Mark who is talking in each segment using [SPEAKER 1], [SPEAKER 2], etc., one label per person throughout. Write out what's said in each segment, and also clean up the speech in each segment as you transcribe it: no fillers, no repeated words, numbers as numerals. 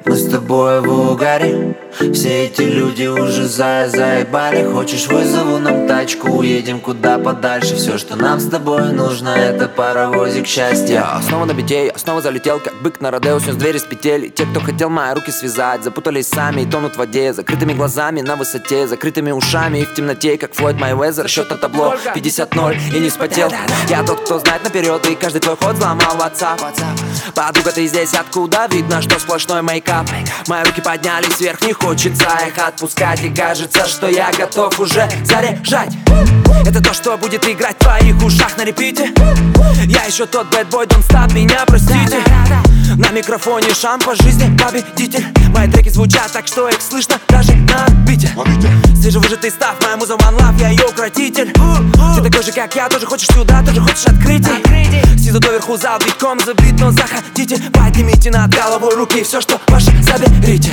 [SPEAKER 1] Мы с тобой в угаре. Все эти люди уже заебали. Хочешь, вызову нам тачку, уедем куда подальше. Все, что нам с тобой нужно, это паровозик счастья.
[SPEAKER 2] Я снова на бите, я снова залетел, как бык на родео, снес двери с петель. И те, кто хотел мои руки связать, запутались сами и тонут в воде. Закрытыми глазами на высоте, закрытыми ушами и в темноте, как Флойд Майвезер. Счет на табло 50-0 и не вспотел. Я тот, кто знает наперед, и каждый твой ход взломал WhatsApp. Подруга, ты здесь откуда? Видно, что сплошной мейкап. Мои руки поднялись вверх, не хочется их отпускать. И кажется, что я готов уже заряжать. Это то, что будет играть в твоих ушах на репите. Я еще тот бэтбой, don't stop, меня простите. На микрофоне шам по жизни победитель. Мои треки звучат так, что их слышно даже на бите. Свежевыжатый став, моя муза one love, я ее укротитель. Ты такой же, как я, тоже хочешь сюда, тоже хочешь открытий. Снизу доверху зал битком забит, но заходите. Поднимите над головой руки, все, что ваше, заберите.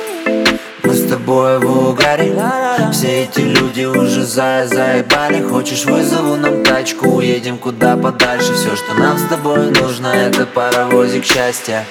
[SPEAKER 1] Мы с тобой в угаре. Все эти люди уже заебали. Хочешь, вызову нам тачку, уедем куда подальше. Все, что нам с тобой нужно, это паровозик счастья.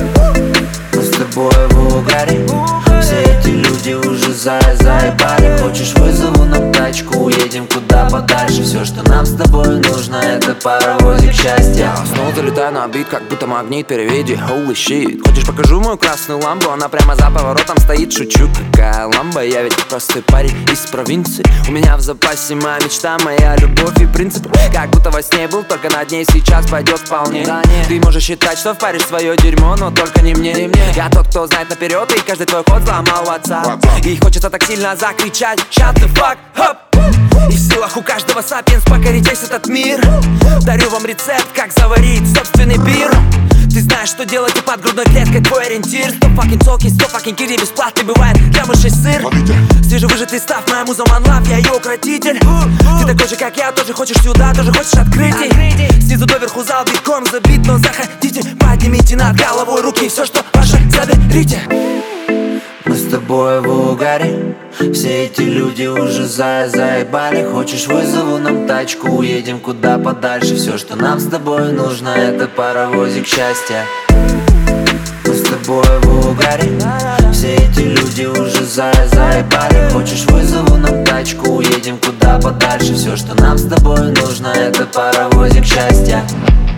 [SPEAKER 1] Мы с тобой в угаре. Все эти люди уже заебали. Хочешь, вызову нам тачку, уедем куда подальше. Все, что нам с тобой нужно, это паровозик счастья.
[SPEAKER 2] Я снова залетаю на бит, как будто магнит, переведи, holy shit. Хочешь, покажу мою красную ламбу? Она прямо за поворотом стоит, шучу, какая ламба. Я ведь простой парень из провинции. У меня в запасе моя мечта, моя любовь и принцип. Как будто во сне был, только над ней сейчас пойдет вполне. Ты можешь считать, что впаришь свое дерьмо, но только не мне. Я тот, кто знает наперед, и каждый твой ход взломал WhatsApp. И хочется так сильно закричать shut the fuck up. И в силах у каждого сапиенс покорить весь этот мир. Дарю вам рецепт, как заварить собственный бир. Ты знаешь, что делать, и под грудной клеткой твой ориентир. 100 fucking talking, 100 fucking кири, бесплатный бывает для мышей сыр. Свежевыжатый став, моя муза one love, я ее укротитель. Ты такой же, как я, тоже хочешь сюда, тоже хочешь открытий. Снизу доверху зал битком забит, но заходите. Поднимите над головой руки, все, что ваше, заберите.
[SPEAKER 1] Мы с тобой в угаре. Все эти люди уже заебали. Хочешь, вызову нам тачку, уедем куда подальше. Все, что нам с тобой нужно, это паровозик счастья. Мы с тобой в угаре. Все эти люди уже заебали. Хочешь, вызову нам тачку, уедем куда подальше. Все, что нам с тобой нужно, это паровозик счастья.